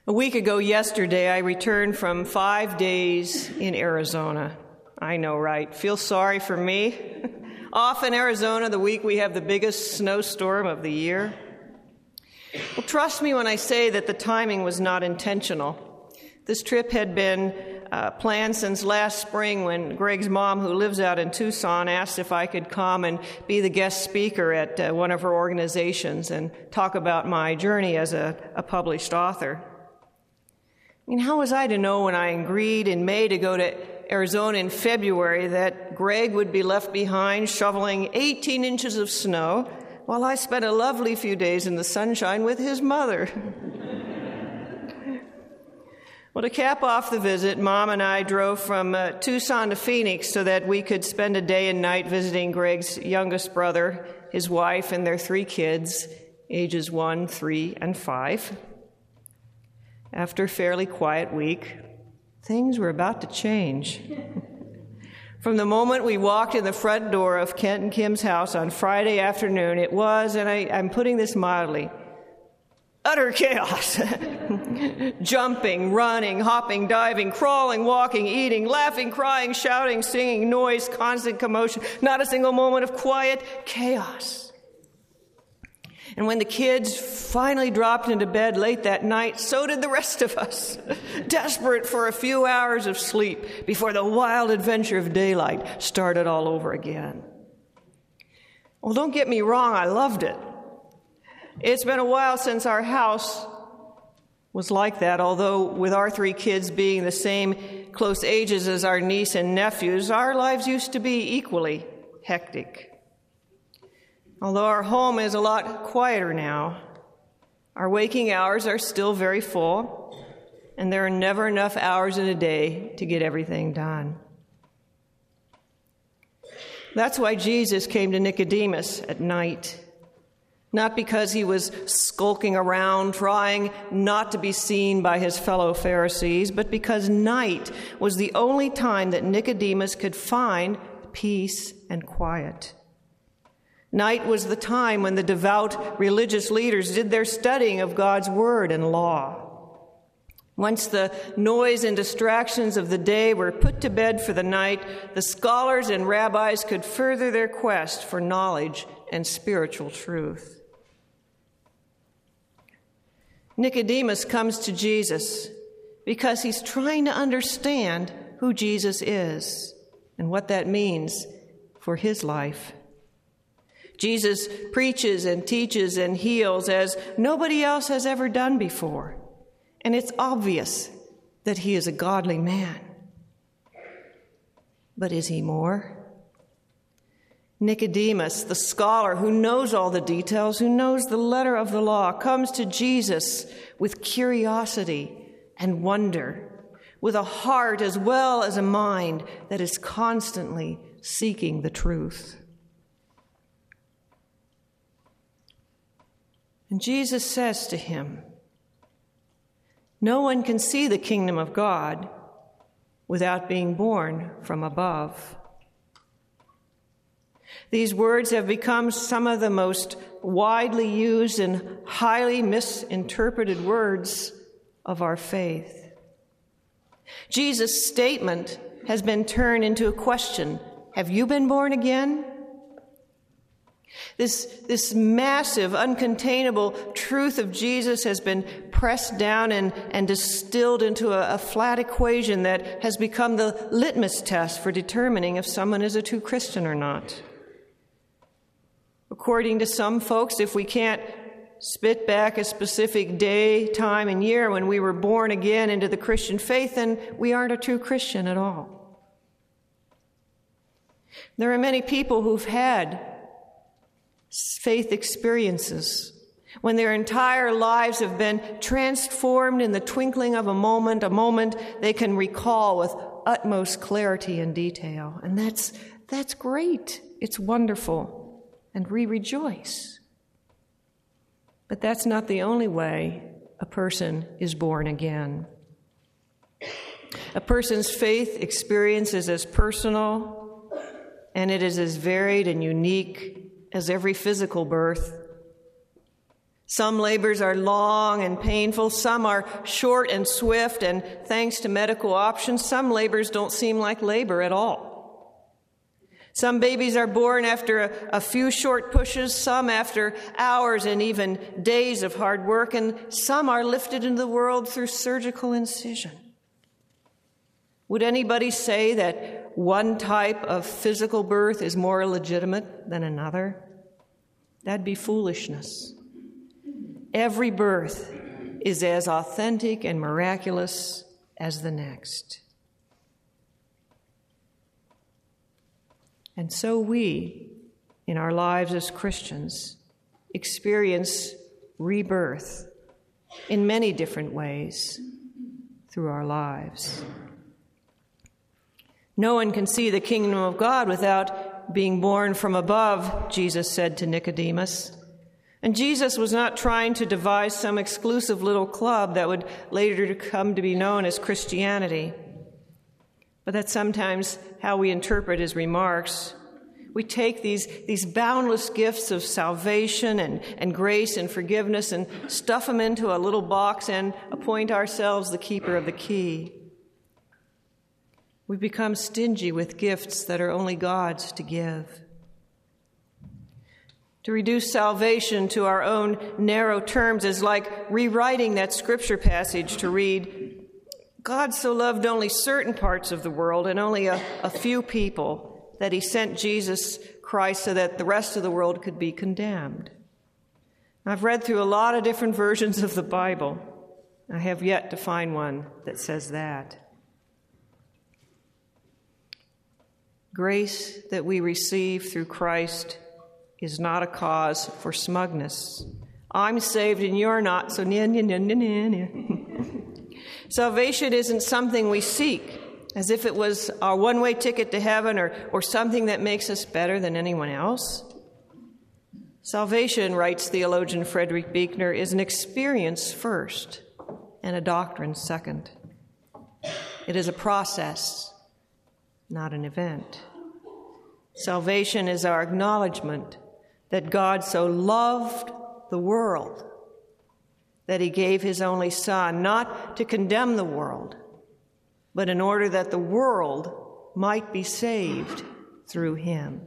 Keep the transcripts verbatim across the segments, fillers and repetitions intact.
A week ago yesterday, I returned from five days in Arizona. I know, right? Feel sorry for me? Off in Arizona, the week we have the biggest snowstorm of the year. Well, trust me when I say that the timing was not intentional. This trip had been uh, planned since last spring when Greg's mom, who lives out in Tucson, asked if I could come and be the guest speaker at uh, one of her organizations and talk about my journey as a, a published author. I mean, how was I to know when I agreed in May to go to Arizona in February that Greg would be left behind shoveling eighteen inches of snow while I spent a lovely few days in the sunshine with his mother? Well, to cap off the visit, Mom and I drove from uh, Tucson to Phoenix so that we could spend a day and night visiting Greg's youngest brother, his wife, and their three kids, ages one, three, and five. After a fairly quiet week, things were about to change. From the moment we walked in the front door of Kent and Kim's house on Friday afternoon, it was, and I, I'm putting this mildly, utter chaos. Jumping, running, hopping, diving, crawling, walking, eating, laughing, crying, shouting, singing, noise, constant commotion, not a single moment of quiet, chaos. And when the kids finally dropped into bed late that night, so did the rest of us, desperate for a few hours of sleep before the wild adventure of daylight started all over again. Well, don't get me wrong, I loved it. It's been a while since our house was like that, although with our three kids being the same close ages as our niece and nephews, our lives used to be equally hectic. Although our home is a lot quieter now, our waking hours are still very full, and there are never enough hours in a day to get everything done. That's why Jesus came to Nicodemus at night, not because he was skulking around trying not to be seen by his fellow Pharisees, but because night was the only time that Nicodemus could find peace and quiet. Night was the time when the devout religious leaders did their studying of God's word and law. Once the noise and distractions of the day were put to bed for the night, the scholars and rabbis could further their quest for knowledge and spiritual truth. Nicodemus comes to Jesus because he's trying to understand who Jesus is and what that means for his life. Jesus preaches and teaches and heals as nobody else has ever done before, and it's obvious that he is a godly man. But is he more? Nicodemus, the scholar who knows all the details, who knows the letter of the law, comes to Jesus with curiosity and wonder, with a heart as well as a mind that is constantly seeking the truth. And Jesus says to him, "No one can see the kingdom of God without being born from above." These words have become some of the most widely used and highly misinterpreted words of our faith. Jesus' statement has been turned into a question. Have you been born again? This, this massive, uncontainable truth of Jesus has been pressed down and, and distilled into a, a flat equation that has become the litmus test for determining if someone is a true Christian or not. According to some folks, if we can't spit back a specific day, time, and year when we were born again into the Christian faith, then we aren't a true Christian at all. There are many people who've had faith experiences when their entire lives have been transformed in the twinkling of a moment, a moment they can recall with utmost clarity and detail. And that's that's great. It's wonderful. And we rejoice. But that's not the only way a person is born again. A person's faith experience is as personal, and it is as varied and unique as every physical birth. Some labors are long and painful, some are short and swift, and thanks to medical options, some labors don't seem like labor at all. Some babies are born after a, a few short pushes, some after hours and even days of hard work, and some are lifted into the world through surgical incision. Would anybody say that one type of physical birth is more legitimate than another? That'd be foolishness. Every birth is as authentic and miraculous as the next. And so we, in our lives as Christians, experience rebirth in many different ways through our lives. No one can see the kingdom of God without being born from above, Jesus said to Nicodemus. And Jesus was not trying to devise some exclusive little club that would later come to be known as Christianity. But that's sometimes how we interpret his remarks. We take these, these boundless gifts of salvation and, and grace and forgiveness and stuff them into a little box and appoint ourselves the keeper of the key. We become stingy with gifts that are only God's to give. To reduce salvation to our own narrow terms is like rewriting that scripture passage to read, God so loved only certain parts of the world and only a, a few people that he sent Jesus Christ so that the rest of the world could be condemned. I've read through a lot of different versions of the Bible. I have yet to find one that says that. Grace that we receive through Christ is not a cause for smugness. I'm saved and you're not, so nya, nya, nya, nya, nya. Salvation isn't something we seek, as if it was our one-way ticket to heaven or, or something that makes us better than anyone else. Salvation, writes theologian Frederick Buechner, is an experience first and a doctrine second. It is a process, not an event. Salvation is our acknowledgement that God so loved the world that he gave his only Son, not to condemn the world, but in order that the world might be saved through him.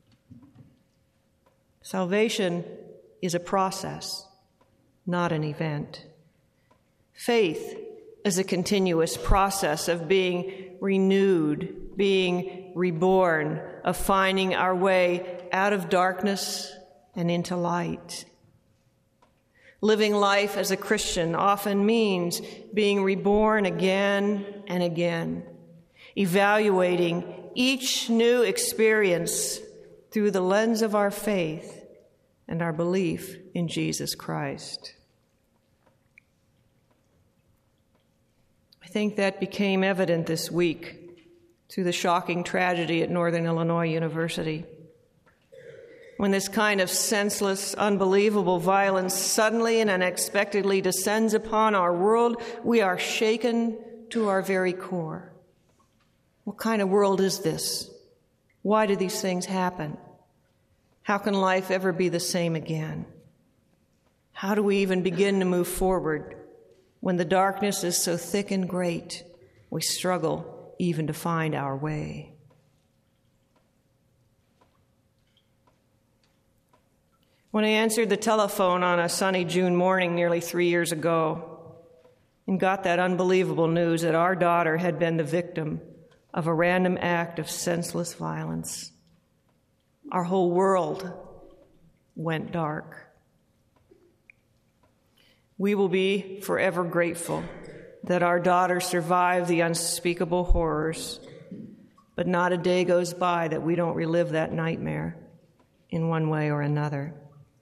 Salvation is a process, not an event. Faith is a continuous process of being renewed, being reborn, of finding our way out of darkness and into light. Living life as a Christian often means being reborn again and again, evaluating each new experience through the lens of our faith and our belief in Jesus Christ. I think that became evident this week through the shocking tragedy at Northern Illinois University. When this kind of senseless, unbelievable violence suddenly and unexpectedly descends upon our world, we are shaken to our very core. What kind of world is this? Why do these things happen? How can life ever be the same again? How do we even begin to move forward when the darkness is so thick and great, we struggle even to find our way? When I answered the telephone on a sunny June morning nearly three years ago and got that unbelievable news that our daughter had been the victim of a random act of senseless violence, our whole world went dark. We will be forever grateful that our daughter survived the unspeakable horrors, but not a day goes by that we don't relive that nightmare in one way or another.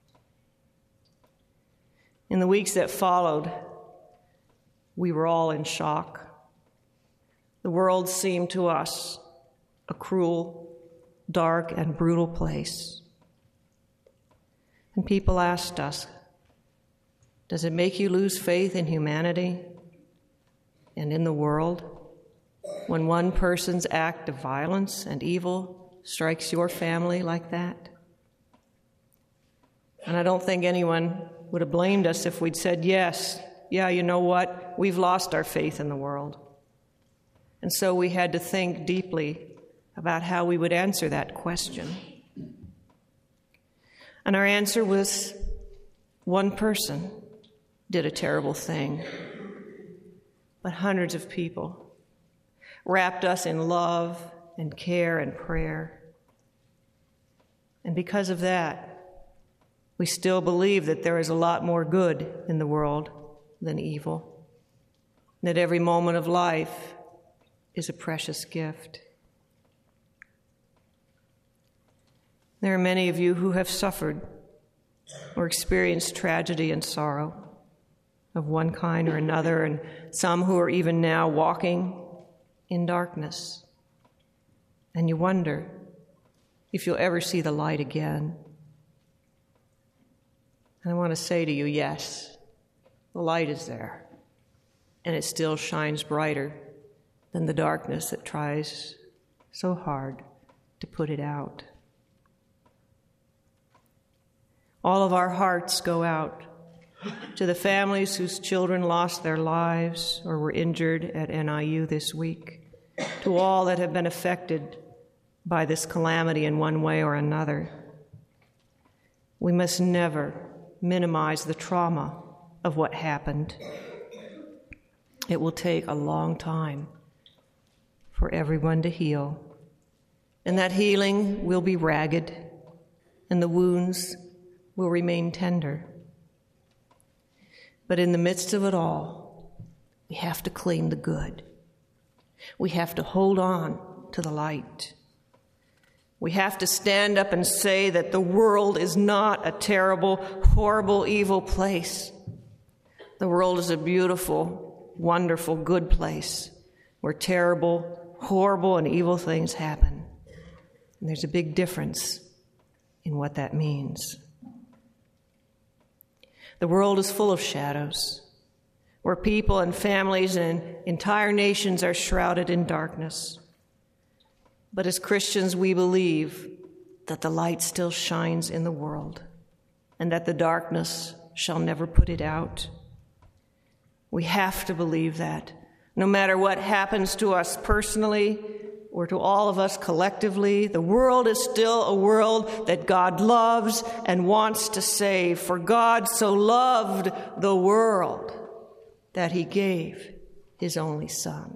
In the weeks that followed, we were all in shock. The world seemed to us a cruel, dark, and brutal place. And people asked us, does it make you lose faith in humanity and in the world when one person's act of violence and evil strikes your family like that? And I don't think anyone would have blamed us if we'd said, yes, yeah, you know what? We've lost our faith in the world. And so we had to think deeply about how we would answer that question. And our answer was, one person did a terrible thing, but hundreds of people wrapped us in love and care and prayer. And because of that, we still believe that there is a lot more good in the world than evil, that every moment of life is a precious gift. There are many of you who have suffered or experienced tragedy and sorrow of one kind or another, and some who are even now walking in darkness. And you wonder if you'll ever see the light again. And I want to say to you, yes, the light is there, and it still shines brighter than the darkness that tries so hard to put it out. All of our hearts go out to the families whose children lost their lives or were injured at N I U this week, to all that have been affected by this calamity in one way or another. We must never minimize the trauma of what happened. It will take a long time for everyone to heal, and that healing will be ragged, and the wounds will remain tender. But in the midst of it all, we have to claim the good. We have to hold on to the light. We have to stand up and say that the world is not a terrible, horrible, evil place. The world is a beautiful, wonderful, good place where terrible, horrible, and evil things happen. And there's a big difference in what that means. The world is full of shadows, where people and families and entire nations are shrouded in darkness. But as Christians, we believe that the light still shines in the world and that the darkness shall never put it out. We have to believe that, no matter what happens to us personally or to all of us collectively, the world is still a world that God loves and wants to save. For God so loved the world that he gave his only Son.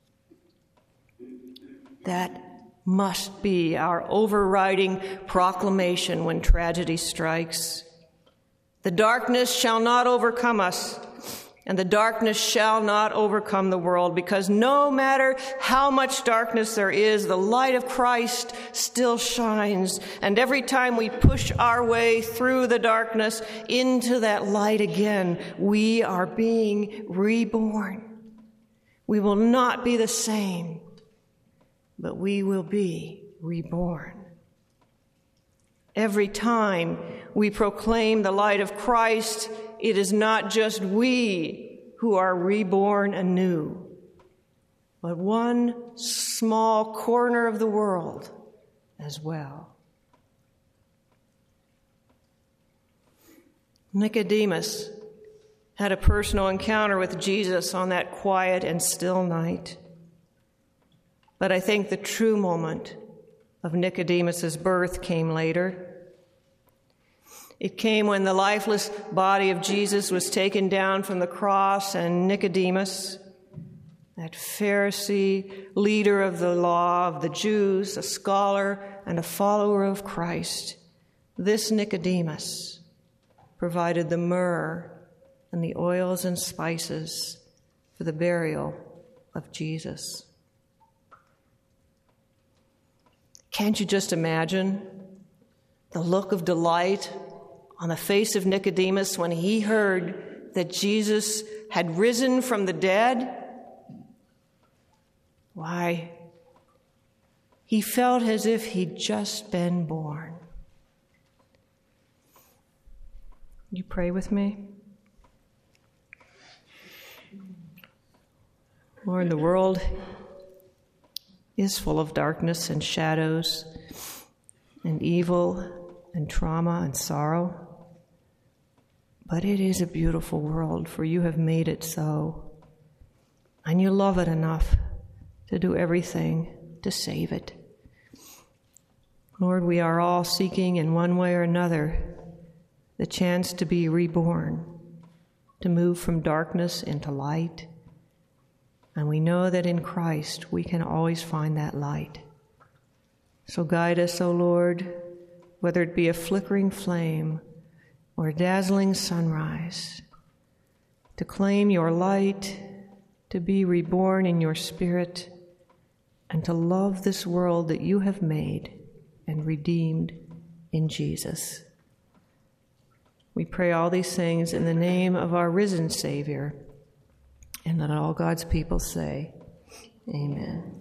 That must be our overriding proclamation when tragedy strikes. The darkness shall not overcome us, and the darkness shall not overcome the world, because no matter how much darkness there is, the light of Christ still shines. And every time we push our way through the darkness into that light again, we are being reborn. We will not be the same, but we will be reborn. Every time we proclaim the light of Christ, it is not just we who are reborn anew, but one small corner of the world as well. Nicodemus had a personal encounter with Jesus on that quiet and still night. But I think the true moment of Nicodemus's birth came later. It came when the lifeless body of Jesus was taken down from the cross, and Nicodemus, that Pharisee leader of the law of the Jews, a scholar and a follower of Christ, this Nicodemus provided the myrrh and the oils and spices for the burial of Jesus. Can't you just imagine the look of delight on the face of Nicodemus when he heard that Jesus had risen from the dead? Why, he felt as if he'd just been born. You pray with me? Lord, the world is full of darkness and shadows and evil and trauma and sorrow. But it is a beautiful world, for you have made it so. And you love it enough to do everything to save it. Lord, we are all seeking in one way or another the chance to be reborn, to move from darkness into light. And we know that in Christ we can always find that light. So guide us, O Lord, whether it be a flickering flame or a dazzling sunrise, to claim your light, to be reborn in your Spirit, and to love this world that you have made and redeemed in Jesus. We pray all these things in the name of our risen Savior, and let all God's people say, Amen.